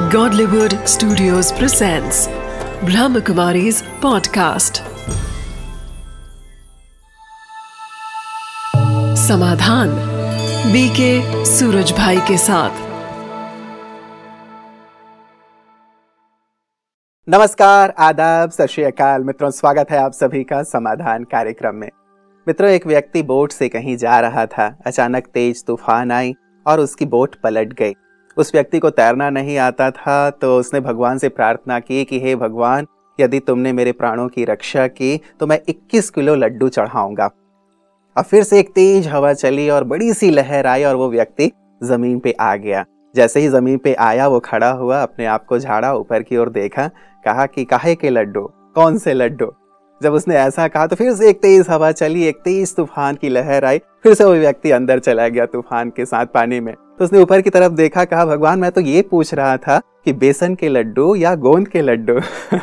Godlywood Studios presents Brahmakumari's podcast. समाधान बीके सूरज भाई के साथ। नमस्कार, आदाब, सत श्री अकाल मित्रों, स्वागत है आप सभी का समाधान कार्यक्रम में। मित्रों, एक व्यक्ति बोट से कहीं जा रहा था। अचानक तेज तूफान आई और उसकी बोट पलट गई। उस व्यक्ति को तैरना नहीं आता था, तो उसने भगवान से प्रार्थना की कि हे भगवान, यदि तुमने मेरे प्राणों की रक्षा की तो मैं 21 किलो लड्डू चढ़ाऊंगा। और फिर से एक तेज हवा चली और बड़ी सी लहर आई और वो व्यक्ति जमीन पे आ गया। जैसे ही जमीन पे आया, वो खड़ा हुआ, अपने आप को झाड़ा, ऊपर की ओर देखा, कहा कि काहे के लड्डू, कौन से लड्डू। जब उसने ऐसा कहा तो फिर से एक तेज हवा चली, एक तेज तूफान की लहर आई। फिर से वो व्यक्ति अंदर चला गया तूफान के साथ पानी में। तो उसने ऊपर की तरफ देखा, कहा भगवान, मैं तो ये पूछ रहा था कि बेसन के लड्डू या गोंद के लड्डू।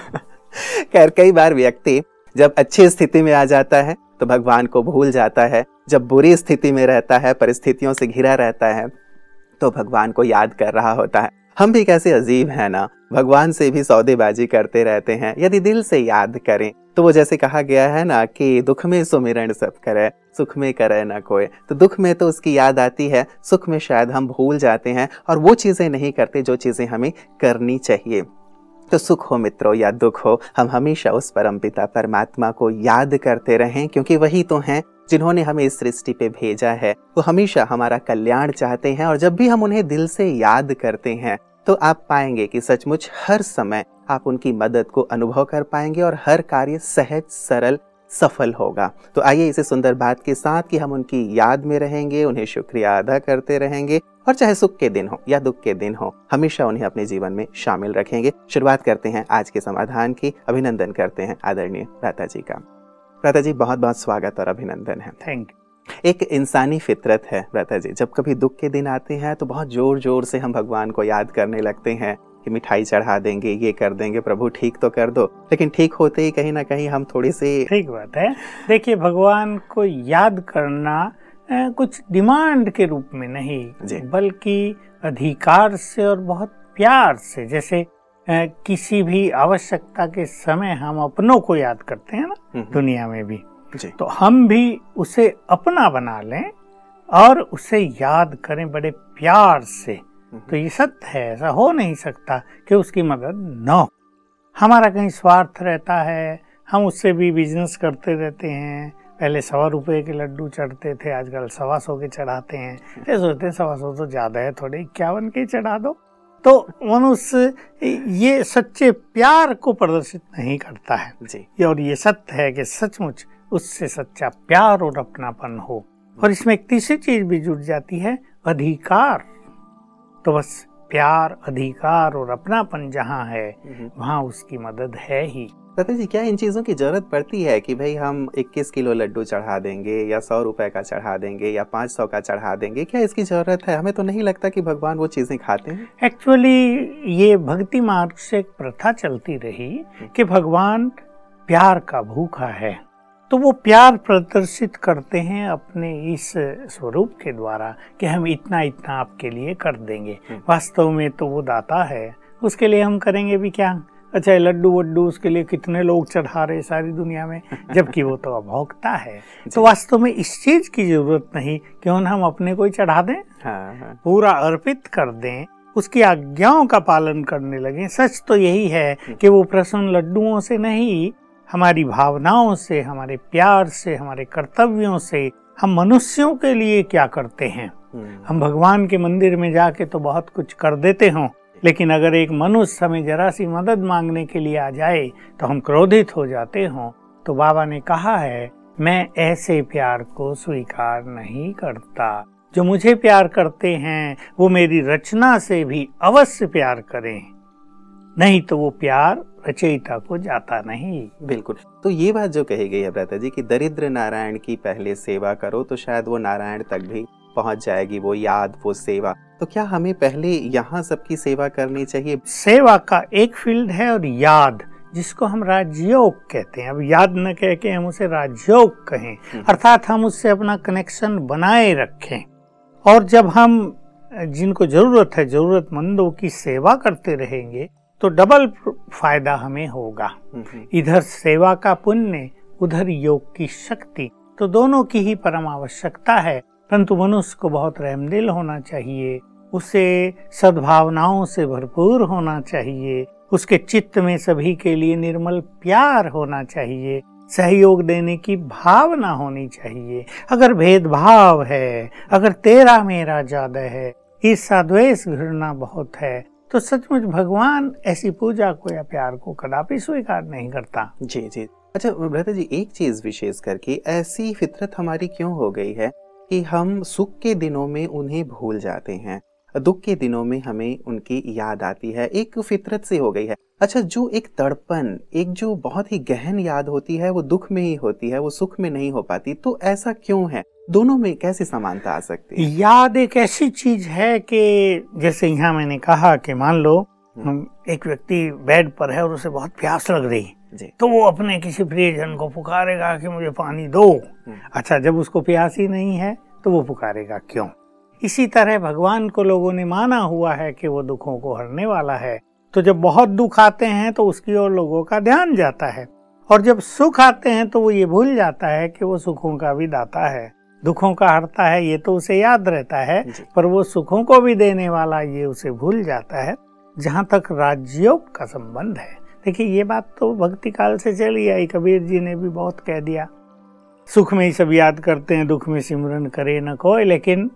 खैर, कई बार व्यक्ति जब अच्छी स्थिति में आ जाता है तो भगवान को भूल जाता है। जब बुरी स्थिति में रहता है, परिस्थितियों से घिरा रहता है, तो भगवान को याद कर रहा होता है। हम भी कैसे अजीब हैं ना, भगवान से भी सौदेबाजी करते रहते हैं। यदि दिल से याद करें तो वो जैसे कहा गया है ना कि दुख में सुमिरन सब करे, सुख में करे ना कोई। तो दुख में तो उसकी याद आती है, सुख में शायद हम भूल जाते हैं और वो चीज़ें नहीं करते जो चीज़ें हमें करनी चाहिए। तो सुख हो मित्रों या दुख हो, हम हमेशा उस परमपिता परमात्मा को याद करते रहें, क्योंकि वही तो हैं जिन्होंने हमें इस सृष्टि पे भेजा है। वो हमेशा हमारा कल्याण चाहते हैं और जब भी हम उन्हें दिल से याद करते हैं तो आप पाएंगे कि सचमुच हर समय आप उनकी मदद को अनुभव कर पाएंगे और हर कार्य सहज सरल सफल होगा। तो आइए इसी सुंदर बात के साथ कि हम उनकी याद में रहेंगे, उन्हें शुक्रिया अदा करते रहेंगे और चाहे सुख के दिन हो या दुख के दिन हो, हमेशा उन्हें अपने जीवन में शामिल रखेंगे। शुरुआत करते हैं आज के समाधान की। अभिनंदन करते हैं आदरणीय भ्राता जी का। भ्राता जी, बहुत बहुत स्वागत और अभिनंदन है। Thank you. एक इंसानी फितरत है भ्राता जी, जब कभी दुख के दिन आते हैं तो बहुत जोर जोर से हम भगवान को याद करने लगते हैं कि मिठाई चढ़ा देंगे, ये कर देंगे, प्रभु ठीक तो कर दो। लेकिन ठीक होते ही कहीं ना कहीं हम थोड़ी सी ठीक बात है। देखिए, भगवान को याद करना कुछ डिमांड के रूप में नहीं, बल्कि अधिकार से और बहुत प्यार से। जैसे किसी भी आवश्यकता के समय हम अपनों को याद करते हैं ना, दुनिया में भी, तो हम भी उसे अपना बना लें और उसे याद करें बड़े प्यार से। तो ये सत्य है, ऐसा हो नहीं सकता कि उसकी मदद न हो। हमारा कहीं स्वार्थ रहता है, हम उससे भी बिजनेस करते रहते हैं। पहले 100 रुपए के लड्डू चढ़ते थे, आजकल 125 के चढ़ाते हैं। फिर सोचते हैं 125 तो ज्यादा है, थोड़े 51 के चढ़ा दो। तो मनुष्य ये सच्चे प्यार को प्रदर्शित नहीं करता है जी। और ये सत्य है कि सचमुच उससे सच्चा प्यार और अपनापन हो। और इसमें एक तीसरी चीज भी जुड़ जाती है, अधिकार। तो बस प्यार, अधिकार और अपनापन जहाँ है वहाँ उसकी मदद है ही। भ्राता जी, क्या इन चीज़ों की जरूरत पड़ती है कि भाई हम 21 किलो लड्डू चढ़ा देंगे या 100 रुपए का चढ़ा देंगे या 500 का चढ़ा देंगे? क्या इसकी जरूरत है? हमें तो नहीं लगता कि भगवान वो चीज़ें खाते हैं। एक्चुअली ये भक्ति मार्ग से एक प्रथा चलती रही कि भगवान प्यार का भूखा है, तो वो प्यार प्रदर्शित करते हैं अपने इस स्वरूप के द्वारा कि हम इतना इतना आपके लिए कर देंगे। वास्तव में तो वो दाता है, उसके लिए हम करेंगे भी क्या। अच्छा, लड्डू वड्डू उसके लिए कितने लोग चढ़ा रहे सारी दुनिया में, जबकि वो तो अभोक्ता है। तो वास्तव में इस चीज की जरूरत नहीं, क्यों हम अपने को ही चढ़ा दें। पूरा अर्पित कर दें, उसकी आज्ञाओं का पालन करने लगे। सच तो यही है कि वो प्रसन्न लड्डुओं से नहीं, हमारी भावनाओं से, हमारे प्यार से, हमारे कर्तव्यों से, हम मनुष्यों के लिए क्या करते हैं। हम भगवान के मंदिर में जाके तो बहुत कुछ कर देते हों, लेकिन अगर एक मनुष्य हमें जरा सी मदद मांगने के लिए आ जाए तो हम क्रोधित हो जाते हों। तो बाबा ने कहा है, मैं ऐसे प्यार को स्वीकार नहीं करता। जो मुझे प्यार करते हैं वो मेरी रचना से भी अवश्य प्यार करें, नहीं तो वो प्यार रचयिता को जाता नहीं। बिल्कुल। तो ये बात जो कही गई है भ्राता जी कि दरिद्र नारायण की पहले सेवा करो तो शायद वो नारायण तक भी पहुंच जाएगी, वो याद, वो सेवा। तो क्या हमें पहले यहाँ सबकी सेवा करनी चाहिए? सेवा का एक फील्ड है और याद, जिसको हम राजयोग कहते हैं। अब याद न कह के हम उसे राजयोग कहें, अर्थात हम उससे अपना कनेक्शन बनाए रखें। और जब हम जिनको जरूरत है, जरूरतमंदों की सेवा करते रहेंगे तो डबल फायदा हमें होगा। इधर सेवा का पुण्य, उधर योग की शक्ति, तो दोनों की ही परम आवश्यकता है। परंतु मनुष्य को बहुत रहमदिल होना चाहिए, उसे सद्भावनाओं से भरपूर होना चाहिए, उसके चित्त में सभी के लिए निर्मल प्यार होना चाहिए, सहयोग देने की भावना होनी चाहिए। अगर भेदभाव है, अगर तेरा मेरा ज्यादा है, ईर्ष्या द्वेष घृणा बहुत है, तो सचमुच भगवान ऐसी पूजा को या प्यार को कदापि स्वीकार नहीं करता। जी जी। अच्छा भ्राता जी, एक चीज विशेष करके ऐसी फितरत हमारी क्यों हो गई है कि हम सुख के दिनों में उन्हें भूल जाते हैं, दुख के दिनों में हमें उनकी याद आती है, एक फितरत सी हो गई है। अच्छा, जो एक तड़पन, एक जो बहुत ही गहन याद होती है वो दुख में ही होती है, वो सुख में नहीं हो पाती, तो ऐसा क्यों है? दोनों में कैसी समानता आ सकती है? याद एक ऐसी चीज है कि जैसे यहाँ मैंने कहा कि मान लो एक व्यक्ति बेड पर है और उसे बहुत प्यास लग रही, तो वो अपने किसी प्रियजन को पुकारेगा कि मुझे पानी दो। अच्छा, जब उसको प्यास ही नहीं है तो वो पुकारेगा क्यों? इसी तरह भगवान को लोगों ने माना हुआ है कि वो दुखों को हरने वाला है, तो जब बहुत दुख आते हैं तो उसकी ओर लोगों का ध्यान जाता है, और जब सुख आते हैं तो वो ये भूल जाता है कि वो सुखों का भी दाता है, दुखों का हरता है, ये तो उसे याद रहता है, पर वो सुखों को भी देने वाला ये उसे भूल जाता है। जहाँ तक राजयोग का संबंध है, देखिए ये बात तो भक्ति काल से चली आई, कबीर जी ने भी बहुत कह दिया, सुख में ही सब याद करते हैं, दुख में सिमरन करे न कोई। लेकिन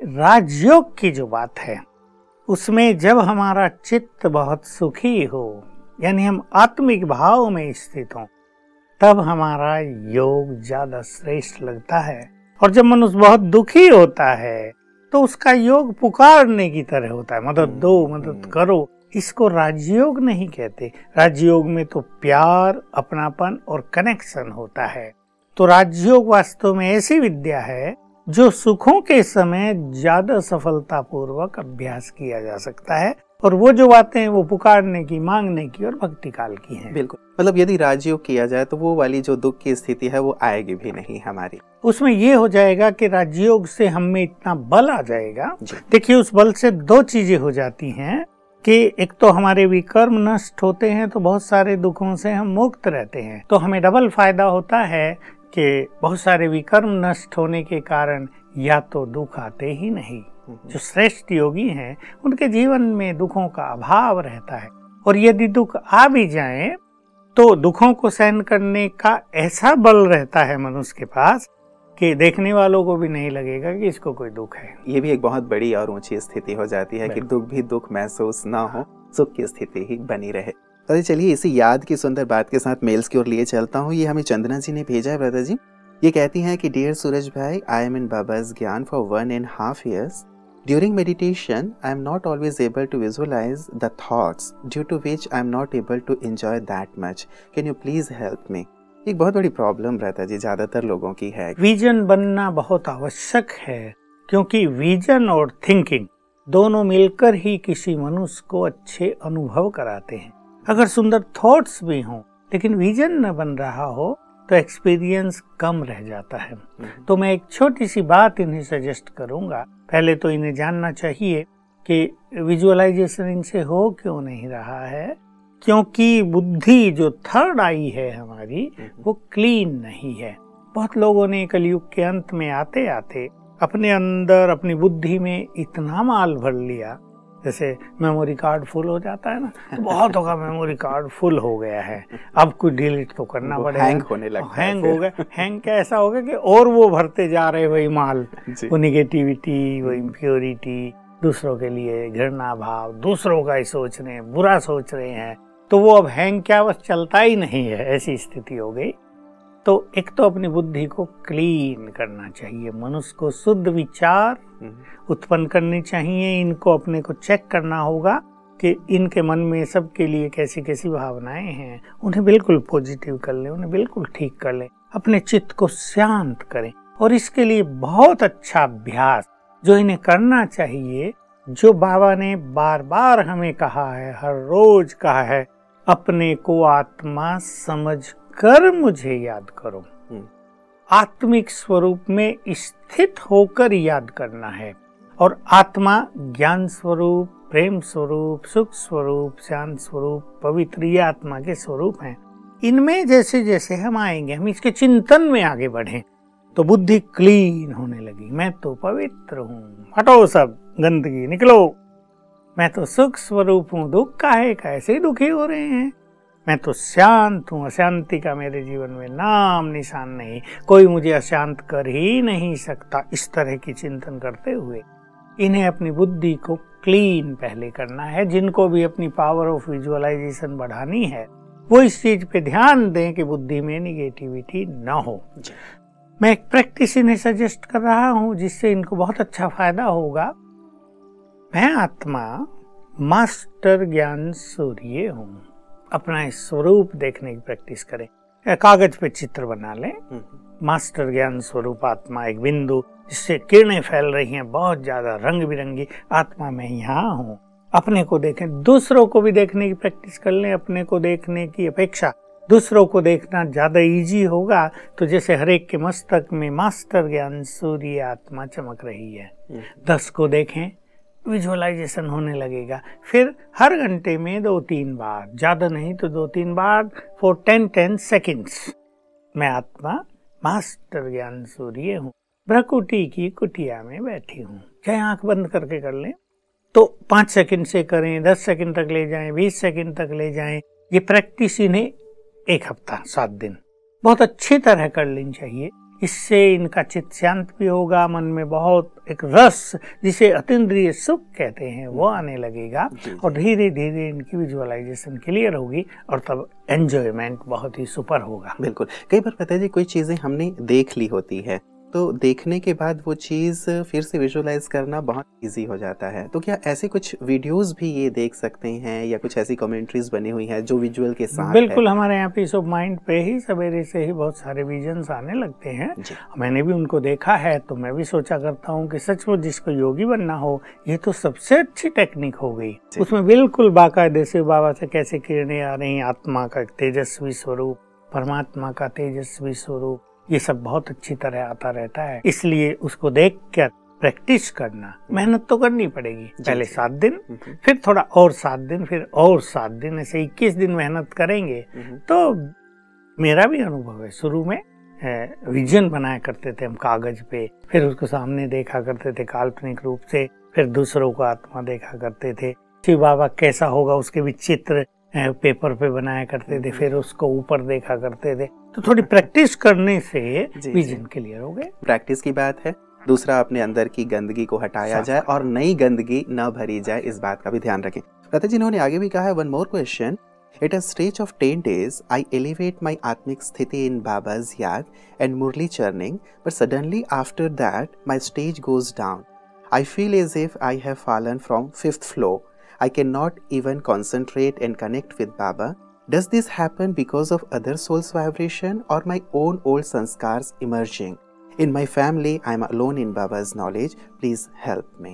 राजयोग की जो बात है उसमें जब हमारा चित्त बहुत सुखी हो, यानी हम आत्मिक भाव में स्थित हों, तब हमारा योग ज्यादा श्रेष्ठ लगता है। और जब मनुष्य बहुत दुखी होता है तो उसका योग पुकारने की तरह होता है, मदद दो, मदद करो। इसको राजयोग नहीं कहते। राजयोग में तो प्यार, अपनापन और कनेक्शन होता है। तो राजयोग वास्तव में ऐसी विद्या है जो सुखों के समय ज्यादा सफलता पूर्वक अभ्यास किया जा सकता है, और वो जो बातें हैं वो पुकारने की, मांगने की और भक्ति काल की हैं। बिल्कुल, मतलब यदि राजयोग किया जाए तो वो वाली जो दुख की स्थिति है वो आएगी भी नहीं हमारी। उसमें ये हो जाएगा कि राजयोग से हम में इतना बल आ जाएगा। देखिए, उस बल से दो चीजें हो जाती हैं कि एक तो हमारे विकर्म नष्ट होते हैं, तो बहुत सारे दुखों से हम मुक्त रहते हैं। तो हमें डबल फायदा होता है कि बहुत सारे विकर्म नष्ट होने के कारण या तो दुख आते ही नहीं। जो श्रेष्ठ योगी हैं उनके जीवन में दुखों का अभाव रहता है, और यदि दुख आ भी जाए तो दुखों को सहन करने का ऐसा बल रहता है मनुष्य के पास कि देखने वालों को भी नहीं लगेगा कि इसको कोई दुख है। ये भी एक बहुत बड़ी और ऊंची स्थिति हो जाती है कि दुख भी दुख महसूस ना हो, सुख की स्थिति ही बनी रहे। तो चलिए इसी याद की सुंदर बात के साथ मेल्स की ओर लिए चलता हूँ। ये हमें चंदना जी ने भेजा है ब्रदर जी। ये कहती हैं कि डियर सूरज भाई, आई एम इन बाबा's ज्ञान for 1.5 years. During meditation, I am not always able to visualize the thoughts, due to which I am not able to enjoy that much. Can you please help me? एक बहुत बड़ी problem रहता है जी, ज्यादातर लोगों की है। विजन बनना बहुत आवश्यक है, क्योंकि विजन और थिंकिंग दोनों मिलकर ही किसी मनुष्य को अच्छे अनुभव कराते हैं। अगर सुंदर थॉट्स भी हों लेकिन विजन न बन रहा हो तो एक्सपीरियंस कम रह जाता है। तो मैं एक छोटी सी बात इन्हें सजेस्ट करूंगा। पहले तो इन्हें जानना चाहिए कि विजुअलाइजेशन इनसे हो क्यों नहीं रहा है, क्योंकि बुद्धि जो थर्ड आई है हमारी वो क्लीन नहीं है। बहुत लोगों ने कलयुग के अंत में आते आते अपने अंदर, अपनी बुद्धि में इतना माल भर लिया, जैसे मेमोरी कार्ड फुल हो जाता है ना, तो बहुत होगा मेमोरी कार्ड फुल हो गया है, अब कुछ डिलीट तो करना पड़ेगा। हैंग होने लगता है। हैंग हो गया। हैंग क्या ऐसा हो गया कि और वो भरते जा रहे वही माल, वो निगेटिविटी, वो इम्प्योरिटी, दूसरों के लिए घृणा भाव, दूसरों का ही सोच रहे हैं, बुरा सोच रहे हैं, तो वो अब हैंग क्या, बस चलता ही नहीं है, ऐसी स्थिति हो गई। तो एक तो अपनी बुद्धि को क्लीन करना चाहिए, मनुष्य को शुद्ध विचार उत्पन्न करने चाहिए। इनको अपने को चेक करना होगा कि इनके मन में सबके लिए कैसी कैसी भावनाएं हैं, उन्हें बिल्कुल पॉजिटिव कर लें, उन्हें बिल्कुल ठीक कर लें, अपने चित्त को शांत करें। और इसके लिए बहुत अच्छा अभ्यास जो इन्हें करना चाहिए, जो बाबा ने बार बार हमें कहा है, हर रोज कहा है, अपने को आत्मा समझ कर मुझे याद करो। आत्मिक स्वरूप में स्थित होकर याद करना है। और आत्मा ज्ञान स्वरूप, प्रेम स्वरूप, सुख स्वरूप, शांत स्वरूप, पवित्र, ये आत्मा के स्वरूप हैं। इनमें जैसे जैसे हम आएंगे, हम इसके चिंतन में आगे बढ़ें, तो बुद्धि क्लीन होने लगी। मैं तो पवित्र हूँ, हटो सब गंदगी, निकलो। मैं तो सुख स्वरूप हूँ, दुख काहे कैसे दुखी हो रहे हैं। मैं तो शांत हूँ, अशांति का मेरे जीवन में नाम निशान नहीं, कोई मुझे अशांत कर ही नहीं सकता। इस तरह की चिंतन करते हुए इन्हें अपनी बुद्धि को क्लीन पहले करना है। जिनको भी अपनी पावर ऑफ विजुअलाइजेशन बढ़ानी है, वो इस चीज पे ध्यान दें कि बुद्धि में निगेटिविटी ना हो। मैं एक प्रैक्टिस इन्हें सजेस्ट कर रहा हूँ जिससे इनको बहुत अच्छा फायदा होगा। मैं आत्मा मास्टर ज्ञान सूर्य हूँ। अपना इस स्वरूप देखने की प्रैक्टिस करें। कागज पे चित्र बना लें, मास्टर ज्ञान स्वरूप आत्मा, एक बिंदु जिससे किरणें फैल रही हैं बहुत ज्यादा रंग बिरंगी। आत्मा मैं यहाँ हूँ। अपने को देखें, दूसरों को भी देखने की प्रैक्टिस कर लें। अपने को देखने की अपेक्षा दूसरों को देखना ज्यादा इजी होगा। तो जैसे हर एक के मस्तक में मास्टर ज्ञान सूर्य आत्मा चमक रही है, 10 को देखें, विजुअलाइजेशन होने लगेगा। फिर हर घंटे में 2-3 बार, ज्यादा नहीं तो 2-3 बार, फॉर 10 सेकेंड्स मैं आत्मा मास्टर ज्ञान सूर्य हूँ, भ्रकुटी की कुटिया में बैठी हूँ। चाहे आंख बंद करके कर लें, तो 5 सेकंड से करें, 10 सेकंड तक ले जाएं, 20 सेकंड तक ले जाएं। ये प्रैक्टिस इन्हें 1 हफ्ता 7 दिन बहुत अच्छी तरह कर लेनी चाहिए। इससे इनका चित्त शांत भी होगा, मन में बहुत एक रस, जिसे अतीन्द्रिय सुख कहते हैं, वो आने लगेगा और धीरे धीरे इनकी विजुअलाइजेशन क्लियर होगी और तब एंजॉयमेंट बहुत ही सुपर होगा। बिल्कुल। कई बार पता है जी, कोई चीजें हमने देख ली होती है, तो देखने के बाद वो चीज़ फिर से विजुअलाइज करना बहुत इजी हो जाता है। तो क्या ऐसे कुछ वीडियोस भी ये देख सकते हैं या कुछ ऐसी कमेंट्रीज बनी हुई हैं जो विजुअल के साथ? बिल्कुल, हमारे यहाँ पीस ऑफ माइंड पे ही सवेरे से ही बहुत सारे विजन्स आने लगते हैं। मैंने भी उनको देखा है, तो मैं भी सोचा करता हूँ कि सचमुच जिसको योगी बनना हो, ये तो सबसे अच्छी टेक्निक हो गई। उसमें बिल्कुल बाकायदे से बाबा से कैसे किरणें आ रही, आत्मा का तेजस्वी स्वरूप, परमात्मा का तेजस्वी स्वरूप, ये सब बहुत अच्छी तरह आता रहता है। इसलिए उसको देख कर प्रैक्टिस करना, मेहनत तो करनी पड़ेगी। पहले 7 दिन, फिर थोड़ा और 7 दिन, फिर और 7 दिन, ऐसे 21 दिन मेहनत करेंगे। तो मेरा भी अनुभव है, शुरू में विजन बनाया करते थे हम कागज पे, फिर उसको सामने देखा करते थे काल्पनिक रूप से, फिर दूसरों को आत्मा देखा करते थे। शिव बाबा कैसा होगा उसके भी चित्र पेपर पे बनाया करते थे, फिर उसको ऊपर देखा करते थे। तो थोड़ी प्रैक्टिस करने से विजन क्लियर हो गए। प्रैक्टिस की बात है। दूसरा, अपने अंदर की गंदगी को हटाया जाए और नई गंदगी न भरी जाए, इस बात का भी ध्यान रखें। लता जी ने आगे भी कहा है, one more question, at a stage of 10 days I elevate my आत्मिक स्थिति इन बाबाज याद and murli churning, but suddenly after that my stage goes down. I feel as if I have fallen from 5th floor. I cannot even concentrate and connect with Baba. Does this happen because of other soul's vibration or my own old sanskars emerging? In my family, I am alone in Baba's knowledge. Please help me.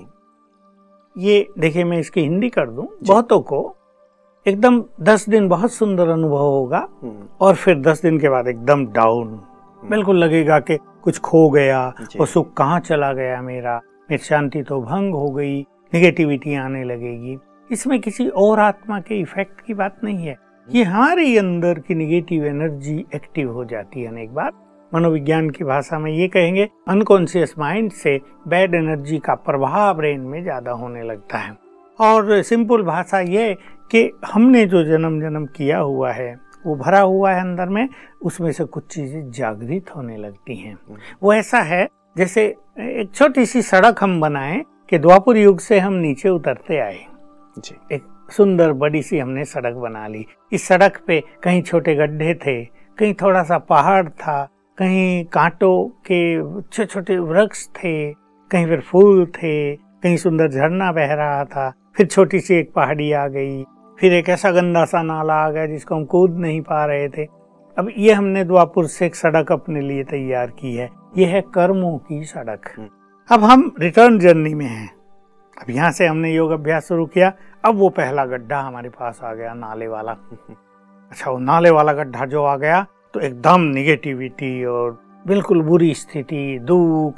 ये देखिए, मैं इसकी हिंदी कर दूं। बहुतों को एकदम 10 दिन बहुत सुंदर अनुभव होगा और फिर 10 दिन के बाद एकदम डाउन, बिल्कुल लगेगा कि कुछ खो गया और सुख कहाँ चला गया मेरी शांति तो भंग हो गई, निगेटिविटी आने लगेगी। इसमें किसी और आत्मा के इफेक्ट की बात नहीं है, ये हमारे अंदर की निगेटिव एनर्जी एक्टिव हो जाती है। अनेक बार मनोविज्ञान की भाषा में ये कहेंगे, अनकॉन्शियस माइंड से बैड एनर्जी का प्रभाव ब्रेन में ज्यादा होने लगता है। और सिंपल भाषा ये कि हमने जो जन्म किया हुआ है वो भरा हुआ है अंदर में, उसमें से कुछ चीजें जागृत होने लगती हैं। वो ऐसा है जैसे एक छोटी सी सड़क हम बनाएं कि द्वापर युग से हम नीचे उतरते आए जी। एक सुंदर बड़ी सी हमने सड़क बना ली। इस सड़क पे कहीं छोटे गड्ढे थे, कहीं थोड़ा सा पहाड़ था, कहीं कांटों के छोटे छोटे वृक्ष थे, कहीं फिर फूल थे, कहीं सुंदर झरना बह रहा था, फिर छोटी सी एक पहाड़ी आ गई, फिर एक ऐसा गंदा सा नाला आ गया जिसको हम कूद नहीं पा रहे थे। अब ये हमने द्वापुर से एक सड़क अपने लिए तैयार की है, ये है कर्मों की सड़क। अब हम रिटर्न जर्नी में हैं। अब यहाँ से हमने योग अभ्यास शुरू किया, अब वो पहला गड्ढा हमारे पास आ गया, नाले वाला। अच्छा, वो नाले वाला गड्ढा जो आ गया तो एकदम निगेटिविटी और बिल्कुल बुरी स्थिति, दुख और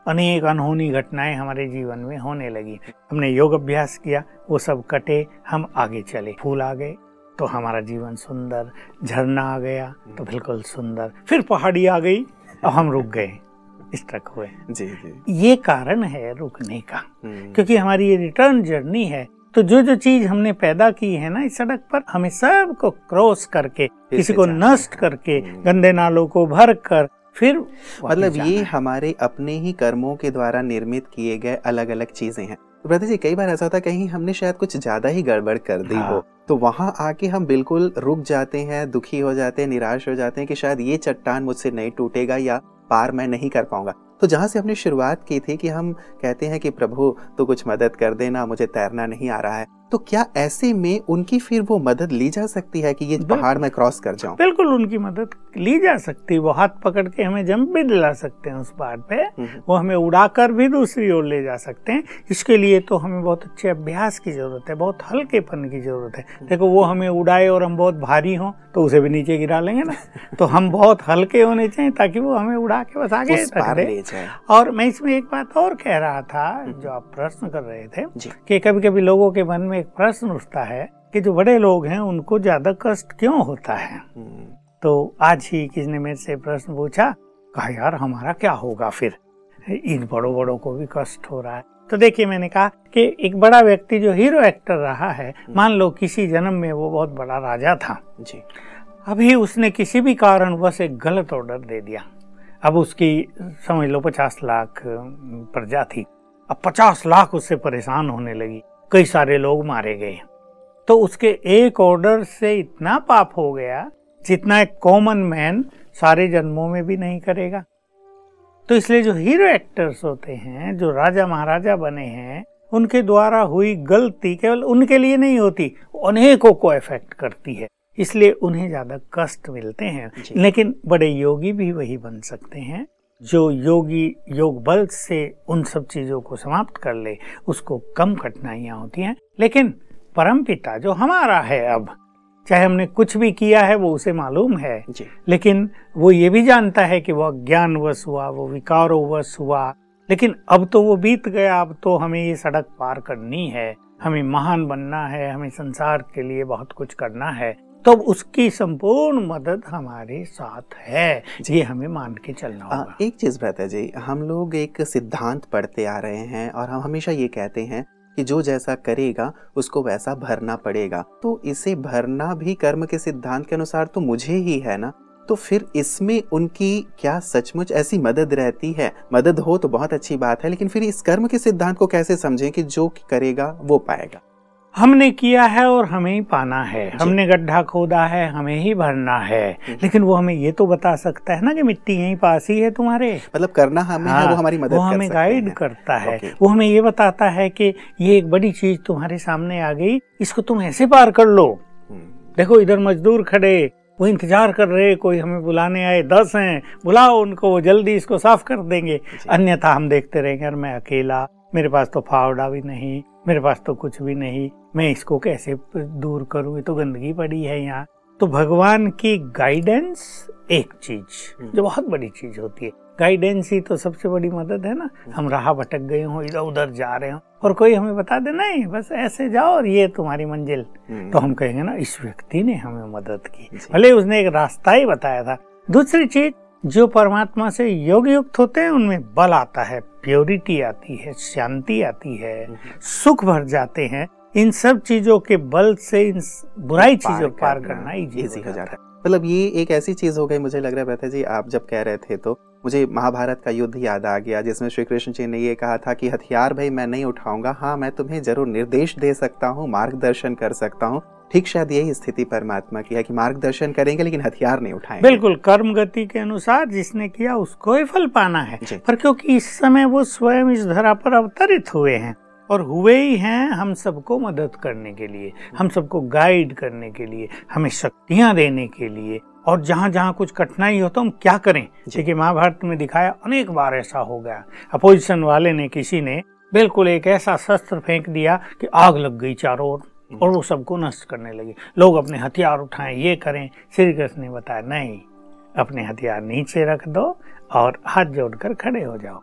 अनेक अनहोनी घटनाएं हमारे जीवन में होने लगी। हमने योग अभ्यास किया, वो सब कटे, हम आगे चले, फूल आ गए तो हमारा जीवन सुंदर, झरना आ गया तो बिल्कुल सुंदर, फिर पहाड़ी आ गई और हम रुक गए, स्टक हुए। जी जी। ये कारण है रुकने का, क्योंकि हमारी ये रिटर्न जर्नी है। तो जो जो चीज हमने पैदा की है ना इस सड़क पर, हमें सबको क्रॉस करके, किसी को नष्ट करके, गंदे नालों को भर कर, फिर मतलब ये हमारे अपने ही कर्मों के द्वारा निर्मित किए गए अलग अलग चीजें हैं। तो ब्रदर जी, कई बार ऐसा होता है कहीं हमने शायद कुछ ज्यादा ही गड़बड़ कर दी हो, तो वहां आके हम बिल्कुल रुक जाते हैं, दुखी हो जाते हैं, निराश हो जाते हैं कि शायद ये चट्टान मुझसे नहीं टूटेगा या पार मैं नहीं कर पाऊंगा। तो जहाँ से हमने शुरुआत की थी कि हम कहते हैं कि प्रभु तो कुछ मदद कर देना, मुझे तैरना नहीं आ रहा है, तो क्या ऐसे में उनकी फिर वो मदद ली जा सकती है कि ये पहाड़ में क्रॉस कर जाऊं? बिल्कुल उनकी मदद ली जा सकती है। वो हाथ पकड़ के हमें जंप भी दिला सकते हैं उस पहाड़ पे, वो हमें उड़ाकर भी दूसरी ओर ले जा सकते हैं। इसके लिए तो हमें बहुत अच्छे अभ्यास की जरूरत है, बहुत हल्केपन की जरूरत है। देखो वो हमें उड़ाए और हम बहुत भारी हों तो उसे भी नीचे गिरा लेंगे ना। तो हम बहुत हल्के होने चाहिए ताकि वो हमें उड़ा के बस आगे रख दे। और मैं इसमें एक बात और कह रहा था, जो आप प्रश्न कर रहे थे कि कभी कभी लोगों के मन में एक प्रश्न उठता है कि जो बड़े लोग हैं उनको ज्यादा कष्ट क्यों होता है। तो आज ही किसी ने मेरे से प्रश्न पूछा, कहा यार हमारा क्या होगा फिर, इन बड़ों बड़ों को भी कष्ट हो रहा है। तो देखिए, मैंने कहा कि एक बड़ा व्यक्ति जो हीरो एक्टर रहा है, मान लो किसी जन्म में वो बहुत बड़ा राजा था जी, अभी उसने किसी भी कारणवश एक गलत ऑर्डर दे दिया। अब उसकी समझ लो 50 लाख प्रजा थी, अब 50 लाख उससे परेशान होने लगी, कई सारे लोग मारे गए। तो उसके एक ऑर्डर से इतना पाप हो गया जितना एक कॉमन मैन सारे जन्मों में भी नहीं करेगा। तो इसलिए जो हीरो एक्टर्स होते हैं, जो राजा महाराजा बने हैं, उनके द्वारा हुई गलती केवल उनके लिए नहीं होती, अनेकों को इफेक्ट करती है, इसलिए उन्हें ज्यादा कष्ट मिलते हैं। लेकिन बड़े योगी भी वही बन सकते हैं जो योगी योग बल से उन सब चीजों को समाप्त कर ले, उसको कम कठिनाइयां होती हैं। लेकिन परमपिता जो हमारा है, अब चाहे हमने कुछ भी किया है वो उसे मालूम है, लेकिन वो ये भी जानता है कि वो अज्ञानवश हुआ, वो विकारोवश हुआ, लेकिन अब तो वो बीत गया। अब तो हमें ये सड़क पार करनी है, हमें महान बनना है, हमें संसार के लिए बहुत कुछ करना है, तो उसकी संपूर्ण मदद हमारे साथ है, ये हमें मान के चलना होगा। एक चीज भ्राता जी, हम लोग एक सिद्धांत पढ़ते आ रहे हैं और हम हमेशा ये कहते हैं कि जो जैसा करेगा उसको वैसा भरना पड़ेगा। तो इसे भरना भी कर्म के सिद्धांत के अनुसार तो मुझे ही है ना, तो फिर इसमें उनकी क्या सचमुच ऐसी मदद रहती है? मदद हो तो बहुत अच्छी बात है, लेकिन फिर इस कर्म के सिद्धांत को कैसे समझें कि जो करेगा वो पाएगा? हमने किया है और हमें ही पाना है, हमने गड्ढा खोदा है, हमें ही भरना है, लेकिन वो हमें ये तो बता सकता है ना कि मिट्टी यहीं पास ही है तुम्हारे, मतलब करना हमें है, वो हमारी मदद वो हमें गाइड करता है। वो हमें ये बताता है कि ये एक बड़ी चीज तुम्हारे सामने आ गई, इसको तुम ऐसे पार कर लो। देखो इधर मजदूर खड़े, वो इंतजार कर रहे, कोई हमें बुलाने आए, 10 हैं, बुलाओ उनको, वो जल्दी इसको साफ कर देंगे। अन्यथा हम देखते रहेंगे, और मैं अकेला, मेरे पास तो फावड़ा भी नहीं, मेरे पास तो कुछ भी नहीं, मैं इसको कैसे दूर करूं, ये तो गंदगी पड़ी है यहाँ। तो भगवान की गाइडेंस एक चीज जो बहुत बड़ी चीज होती है, गाइडेंस ही तो सबसे बड़ी मदद है ना। हम राह भटक गए हों, इधर उधर जा रहे हों, और कोई हमें बता दे नहीं बस ऐसे जाओ और ये तुम्हारी मंजिल, तो हम कहेंगे ना इस व्यक्ति ने हमें मदद की, भले उसने एक रास्ता ही बताया था। दूसरी चीज, जो परमात्मा से योग युक्त होते हैं उनमें बल आता है, प्योरिटी आती है, शांति आती है, सुख भर जाते हैं। इन सब चीजों के बल से इन बुराई चीजों को पार करना इजी हो जाता है। मतलब ये एक ऐसी चीज हो गई, मुझे लग रहा है भ्राता जी आप जब कह रहे थे तो मुझे महाभारत का युद्ध याद आ गया, जिसमें श्री कृष्ण जी ने ये कहा था कि हथियार भाई मैं नहीं उठाऊंगा, हाँ मैं तुम्हें जरूर निर्देश दे सकता हूँ, मार्गदर्शन कर सकता हूँ। ठीक शायद यही स्थिति परमात्मा की है कि मार्गदर्शन करेंगे लेकिन हथियार नहीं उठाएंगे। बिल्कुल, कर्म गति के अनुसार जिसने किया उसको ही फल पाना है। पर क्योंकि इस समय वो स्वयं इस धरा पर अवतरित हुए हैं, और हुए ही हैं हम सबको मदद करने के लिए, हम सबको गाइड करने के लिए, हमें शक्तियां देने के लिए। और जहाँ जहाँ कुछ कठिनाई हो तो हम क्या करें, देखिए महाभारत में दिखाया अनेक बार ऐसा हो गया। अपोजिशन वाले ने, किसी ने बिल्कुल एक ऐसा शस्त्र फेंक दिया कि आग लग गई चारों ओर, और वो सबको नष्ट करने लगे। लोग अपने हथियार उठाएं, ये करें। श्री कृष्ण ने बताया नहीं, अपने हथियार नीचे रख दो और हाथ जोड़कर खड़े हो जाओ।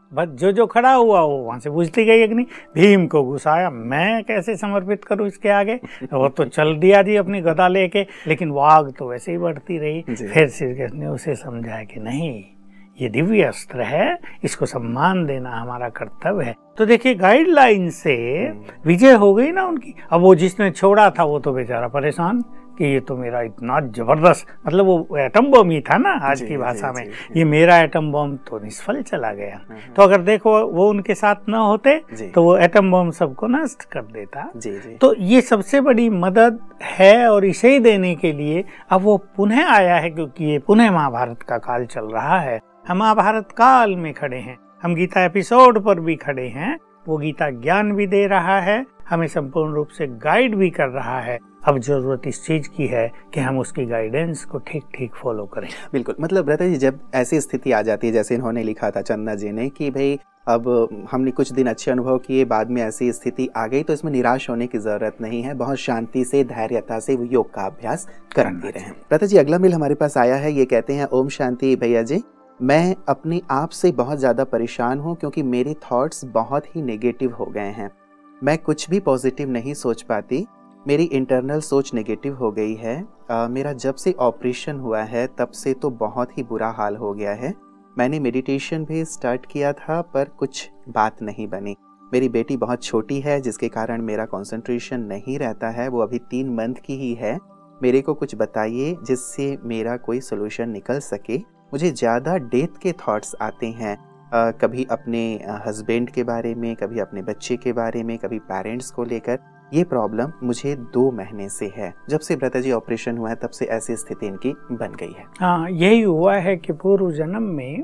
बस जो खड़ा हुआ वो वहां से बुझती गई अग्नि। भीम को गुस्साया, मैं कैसे समर्पित करूं इसके आगे। वो तो चल दिया जी अपनी गदा लेके, लेकिन वो आग तो वैसे ही बढ़ती रही। फिर श्री कृष्ण ने उसे समझाया कि नहीं, ये दिव्य अस्त्र है, इसको सम्मान देना हमारा कर्तव्य है। तो देखिए गाइडलाइन से विजय हो गई ना उनकी। अब वो जिसने छोड़ा था वो तो बेचारा परेशान कि ये तो मेरा इतना जबरदस्त, मतलब वो एटम बम ही था ना आज की भाषा में, ये मेरा एटम बम तो निष्फल चला गया। तो अगर देखो वो उनके साथ न होते तो वो एटम बम सबको नष्ट कर देता। तो ये सबसे बड़ी मदद है और इसे ही देने के लिए अब वो पुनः आया है, क्योंकि ये पुनः महाभारत का काल चल रहा है। हम महाभारत काल में खड़े हैं, हम गीता एपिसोड पर भी खड़े हैं। वो गीता ज्ञान भी दे रहा है, हमें संपूर्ण रूप से गाइड भी कर रहा है। अब जरूरत इस चीज की है कि हम उसकी गाइडेंस को ठीक ठीक फॉलो करें। बिल्कुल, मतलब भ्राता जी जब ऐसी स्थिति आ जाती है जैसे इन्होंने लिखा था चंदा जी ने कि भाई अब हमने कुछ दिन अच्छे अनुभव किए, बाद में ऐसी स्थिति आ गई, तो इसमें निराश होने की जरूरत नहीं है। बहुत शांति से, धैर्यता से योग का अभ्यास करते रहें। भ्राता जी अगला मेल हमारे पास आया है, ये कहते हैं ओम शांति भैया जी, मैं अपने आप से बहुत ज़्यादा परेशान हूँ क्योंकि मेरे थॉट्स बहुत ही नेगेटिव हो गए हैं। मैं कुछ भी पॉजिटिव नहीं सोच पाती, मेरी इंटरनल सोच नेगेटिव हो गई है। मेरा जब से ऑपरेशन हुआ है तब से तो बहुत ही बुरा हाल हो गया है। मैंने मेडिटेशन भी स्टार्ट किया था पर कुछ बात नहीं बनी। मेरी बेटी बहुत छोटी है जिसके कारण मेरा कंसंट्रेशन नहीं रहता है, वो अभी 3 मंथ की ही है। मेरे को कुछ बताइए जिससे मेरा कोई सोल्यूशन निकल सके। मुझे ज़्यादा डेथ के थॉट्स आते हैं, कभी अपने हस्बैंड के बारे में, कभी अपने बच्चे के बारे में, कभी पेरेंट्स को लेकर। ये प्रॉब्लम मुझे 2 महीने से है। जब से भ्राता जी ऑपरेशन हुआ है तब से ऐसी स्थिति इनकी बन गई है। हाँ, यही हुआ है कि पूर्व जन्म में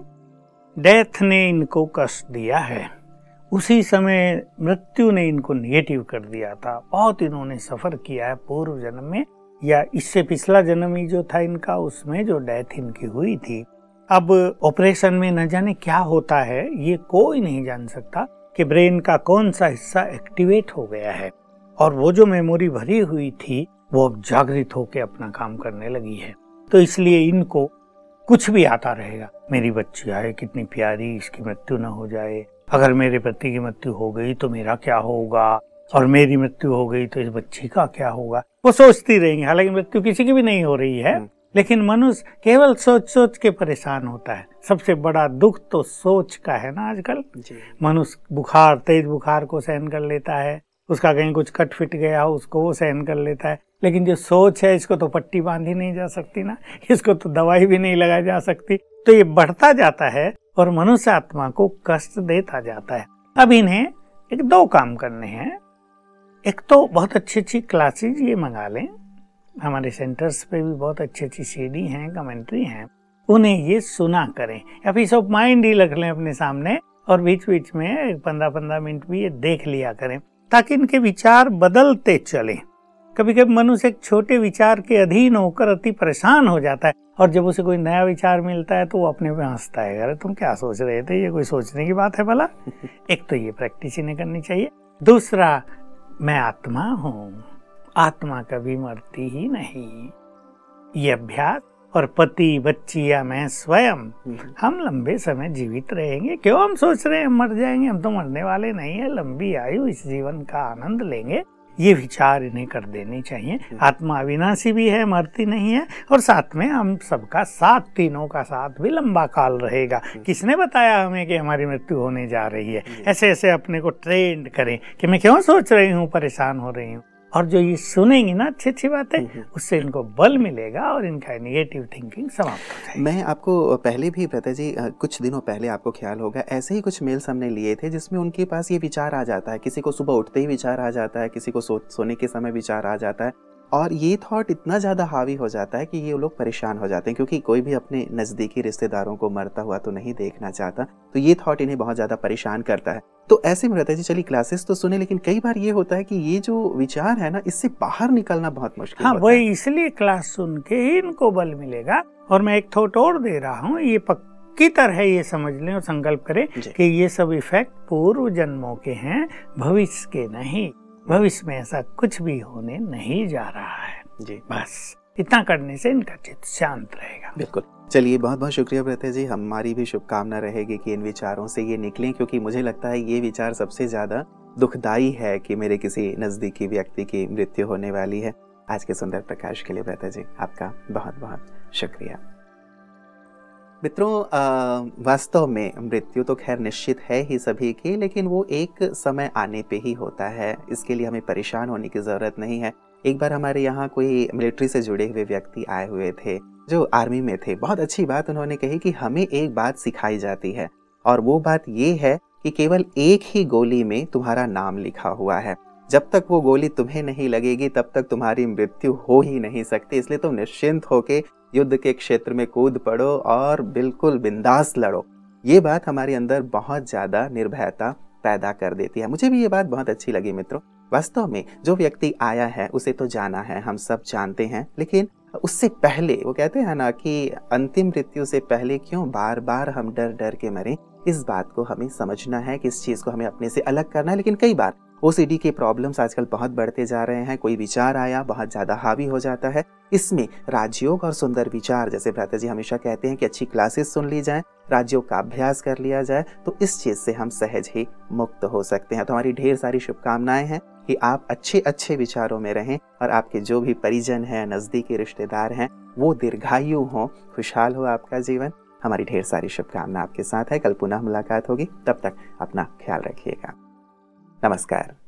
डेथ ने इनको कष्ट दिया है, उसी समय मृत्यु ने इनको नेगेटिव कर दिया था। बहुत इन्होंने सफर किया है पूर्व जन्म में, या इससे पिछला जन्म ही जो था इनका, उसमें जो डेथ इनकी हुई थी। अब ऑपरेशन में न जाने क्या होता है, ये कोई नहीं जान सकता कि ब्रेन का कौन सा हिस्सा एक्टिवेट हो गया है, और वो जो मेमोरी भरी हुई थी वो अब जागृत होकर अपना काम करने लगी है। तो इसलिए इनको कुछ भी आता रहेगा, मेरी बच्ची आए कितनी प्यारी, इसकी मृत्यु न हो जाए, अगर मेरे पति की मृत्यु हो गई तो मेरा क्या होगा, और मेरी मृत्यु हो गई तो इस बच्ची का क्या होगा, वो सोचती रहेंगी। हालांकि मृत्यु किसी की भी नहीं हो रही है, लेकिन मनुष्य केवल सोच सोच के परेशान होता है। सबसे बड़ा दुख तो सोच का है ना आजकल। मनुष्य बुखार, तेज बुखार को सहन कर लेता है, उसका कहीं कुछ कट फिट गया हो उसको वो सहन कर लेता है, लेकिन जो सोच है इसको तो पट्टी बांधी नहीं जा सकती ना, इसको तो दवाई भी नहीं लगाई जा सकती। तो ये बढ़ता जाता है और मनुष्य आत्मा को कष्ट देता जाता है। अब इन्हें 2 काम करने हैं। एक तो बहुत अच्छी अच्छी क्लासेज ये मंगा लें, हमारे सेंटर्स पे भी बहुत अच्छी अच्छी सीडी हैं, कमेंट्री हैं, उन्हें ये सुना करें, या पीस ऑफ माइंड ही रख लें अपने सामने, और बीच बीच में 15-15 मिनट भी ये देख लिया करें, ताकि इनके विचार बदलते चलें। कभी कभी मनुष्य एक छोटे विचार के अधीन होकर अति परेशान हो जाता है, और जब उसे कोई नया विचार मिलता है तो वो अपने पे हंसता है, अरे तुम क्या सोच रहे थे, ये कोई सोचने की बात है भला। एक तो ये प्रैक्टिस इन्हें करनी चाहिए। दूसरा, मैं आत्मा हूँ, आत्मा कभी मरती ही नहीं, ये अभ्यास, और पति, बच्ची या मैं स्वयं, हम लंबे समय जीवित रहेंगे। क्यों हम सोच रहे हैं हम मर जाएंगे, हम तो मरने वाले नहीं है, लंबी आयु, इस जीवन का आनंद लेंगे, ये विचार इन्हें कर देनी चाहिए। आत्मा अविनाशी भी है, मरती नहीं है, और साथ में हम सबका साथ, तीनों का साथ भी लंबा काल रहेगा। किसने बताया हमें कि हमारी मृत्यु होने जा रही है। ऐसे ऐसे अपने को ट्रेंड करें कि मैं क्यों सोच रही हूँ, परेशान हो रही हूँ, और जो ये सुनेंगी ना अच्छी अच्छी बातें, उससे इनको बल मिलेगा और इनका नेगेटिव थिंकिंग समाप्त हो जाएगी। मैं आपको पहले भी भ्राता जी, कुछ दिनों पहले आपको ख्याल होगा, ऐसे ही कुछ मेल्स हमने लिए थे जिसमें उनके पास ये विचार आ जाता है, किसी को सुबह उठते ही विचार आ जाता है, किसी को सोने के समय विचार आ जाता है, और ये थॉट इतना ज़्यादा हावी हो जाता है कि ये लोग परेशान हो जाते हैं, क्योंकि कोई भी अपने नज़दीकी रिश्तेदारों को मरता हुआ तो नहीं देखना चाहता। तो ये थॉट इन्हें बहुत ज़्यादा परेशान करता है। तो ऐसे में भ्राता जी चलिए क्लासेस तो सुने, लेकिन कई बार ये होता है कि ये जो विचार है ना, इससे बाहर निकलना बहुत मुश्किल होता है। वही इसलिए क्लास सुन के ही इनको बल मिलेगा। और मैं एक थॉट और दे रहा हूँ, ये पक्की तरह ये समझ लें और संकल्प करें कि ये सब इफेक्ट पूर्व जन्मों के हैं, भविष्य के नहीं। भविष्य में ऐसा कुछ भी होने नहीं जा रहा है जी। बस इतना करने से इनका चित्त शांत रहेगा। बिल्कुल। चलिए, बहुत बहुत शुक्रिया भ्राता जी। हमारी भी शुभकामना रहेगी कि इन विचारों से ये निकलें, क्योंकि मुझे लगता है ये विचार सबसे ज़्यादा दुखदाई है कि मेरे किसी नज़दीकी व्यक्ति की मृत्यु होने वाली है। आज के सुंदर प्रकाश के लिए भ्राता जी आपका बहुत बहुत शुक्रिया। मित्रों, वास्तव में मृत्यु तो खैर निश्चित है ही सभी की, लेकिन वो एक समय आने पे ही होता है। इसके लिए हमें परेशान होने की ज़रूरत नहीं है। एक बार हमारे यहाँ कोई मिलिट्री से जुड़े हुए व्यक्ति आए हुए थे जो आर्मी में थे। बहुत अच्छी बात उन्होंने कही कि हमें एक बात सिखाई जाती है, और वो बात ये है कि केवल एक ही गोली में तुम्हारा नाम लिखा हुआ है। जब तक वो गोली तुम्हें नहीं लगेगी तब तक तुम्हारी मृत्यु हो ही नहीं सकती। इसलिए तुम निश्चिंत होके युद्ध के क्षेत्र में कूद पड़ो और बिल्कुल बिंदास लड़ो। ये बात हमारे अंदर बहुत ज़्यादा निर्भयता पैदा कर देती है। मुझे भी ये बात बहुत अच्छी लगी मित्रों। वास्तव में जो व्यक्ति आया है उसे तो जाना है, हम सब जानते हैं, लेकिन उससे पहले वो कहते हैं ना कि अंतिम मृत्यु से पहले क्यों बार बार हम डर डर के मरें। इस बात को हमें समझना है कि इस चीज़ को हमें अपने से अलग करना है। लेकिन कई बार OCD के प्रॉब्लम्स आजकल बहुत बढ़ते जा रहे हैं। कोई विचार आया बहुत ज़्यादा हावी हो जाता है। इसमें राजयोग और सुंदर विचार, जैसे भ्राता जी हमेशा कहते हैं कि अच्छी क्लासेस सुन ली जाएं, राजयोग का अभ्यास कर लिया जाए, तो इस चीज़ से हम सहज ही मुक्त हो सकते हैं। तो हमारी ढेर सारी शुभकामनाएं हैं कि आप अच्छे अच्छे विचारों में रहें और आपके जो भी परिजन हैं, नज़दीकी रिश्तेदार हैं, वो दीर्घायु हों, खुशहाल हो आपका जीवन। हमारी ढेर सारी शुभकामना आपके साथ है। कल पुनः मुलाकात होगी, तब तक अपना ख्याल रखिएगा। नमस्कार।